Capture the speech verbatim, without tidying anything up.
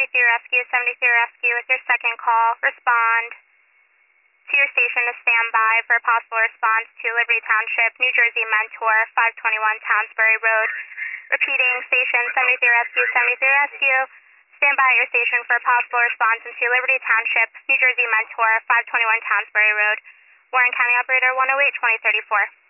seventy-three Rescue, seventy-three Rescue with your second call. Respond to your station to stand by for a possible response to Liberty Township, New Jersey Mentor, five twenty-one Townsbury Road. Repeating, station seventy-three Rescue, seventy-three Rescue. Stand by at your station for a possible response into Liberty Township, New Jersey Mentor, five twenty-one Townsbury Road. Warren County Operator one oh eight, twenty thirty-four.